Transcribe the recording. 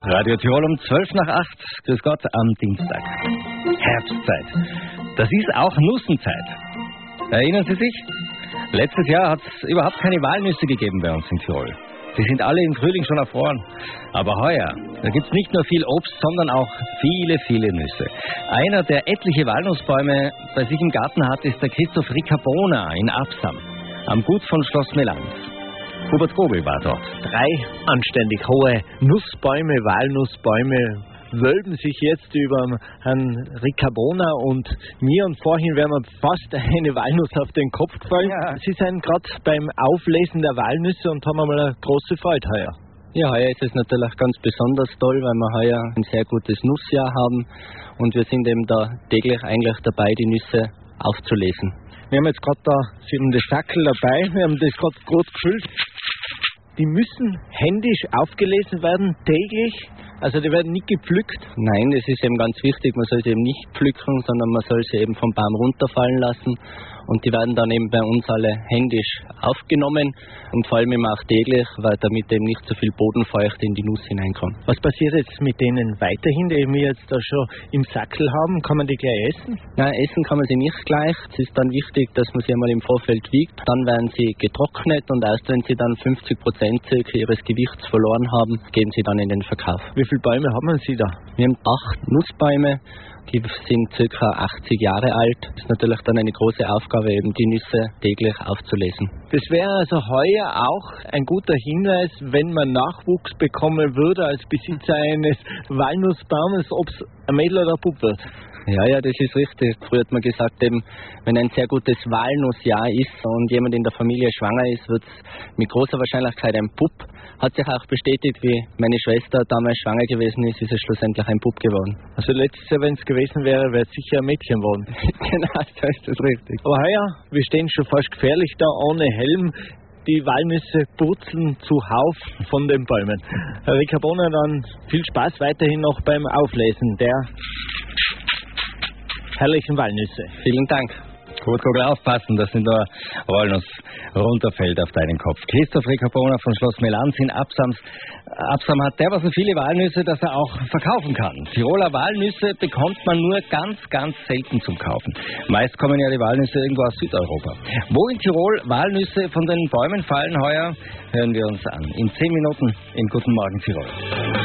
Radio Tirol um 7:55. Grüß Gott am Dienstag. Herbstzeit. Das ist auch Nussenzeit. Erinnern Sie sich? Letztes Jahr hat es überhaupt keine Walnüsse gegeben bei uns in Tirol. Sie sind alle im Frühling schon erfroren. Aber heuer, da gibt es nicht nur viel Obst, sondern auch viele, viele Nüsse. Einer, der etliche Walnussbäume bei sich im Garten hat, ist der Christoph Riccabona in Absam, am Gut von Schloss Melanz. Hubert Gobel war dort. 3 anständig hohe Nussbäume, Walnussbäume wölben sich jetzt über Herrn Riccabona und mir, und vorhin wäre mir fast eine Walnuss auf den Kopf gefallen. Ja. Sie sind gerade beim Auflesen der Walnüsse und haben einmal eine große Freude heuer. Ja, heuer ist es natürlich ganz besonders toll, weil wir heuer ein sehr gutes Nussjahr haben und wir sind eben da täglich eigentlich dabei, die Nüsse aufzulesen. Wir haben jetzt gerade da, Sie haben das Sackel dabei, wir haben das gerade gut gefüllt. Die müssen händisch aufgelesen werden, täglich, also die werden nicht gepflückt. Nein, das ist eben ganz wichtig, man soll sie eben nicht pflücken, sondern man soll sie eben vom Baum runterfallen lassen und die werden dann eben bei uns alle händisch aufgenommen und vor allem eben auch täglich, weil damit eben nicht so viel Bodenfeucht in die Nuss hineinkommt. Was passiert jetzt mit denen weiterhin, die wir jetzt da schon im Sackel haben? Kann man die gleich essen? Nein, essen kann man sie nicht gleich. Es ist dann wichtig, dass man sie einmal im Vorfeld wiegt. Dann werden sie getrocknet und erst wenn sie dann 50% circa ihres Gewichts verloren haben, gehen sie dann in den Verkauf. Wie viele Bäume haben Sie da? Wir haben 8 Nussbäume. Die sind ca. 80 Jahre alt. Das ist natürlich dann eine große Aufgabe, eben die Nüsse täglich aufzulesen. Das wäre also heuer auch ein guter Hinweis, wenn man Nachwuchs bekommen würde als Besitzer eines Walnussbaumes, ob es ein Mädel oder ein Bub wird. Ja, das ist richtig. Früher hat man gesagt, eben, wenn ein sehr gutes Walnussjahr ist und jemand in der Familie schwanger ist, wird es mit großer Wahrscheinlichkeit ein Bub. Hat sich auch bestätigt, wie meine Schwester damals schwanger gewesen ist es schlussendlich ein Bub geworden. Also letztes Jahr, wenn es gewesen wäre, wäre es sicher ein Mädchen geworden. Genau, so ist das richtig. Aber heuer, wir stehen schon fast gefährlich da ohne Helm. Die Walnüsse purzeln zuhauf von den Bäumen. Herr Riccabona, dann viel Spaß weiterhin noch beim Auflesen der herrlichen Walnüsse. Vielen Dank. Gut, aufpassen, dass nicht nur Walnuss runterfällt auf deinen Kopf. Christoph Riccabona von Schloss Melanz in Absam. Absam hat dermaßen viele Walnüsse, dass er auch verkaufen kann. Tiroler Walnüsse bekommt man nur ganz, ganz selten zum Kaufen. Meist kommen ja die Walnüsse irgendwo aus Südeuropa. Wo in Tirol Walnüsse von den Bäumen fallen heuer, hören wir uns an. In 10 Minuten in Guten Morgen Tirol.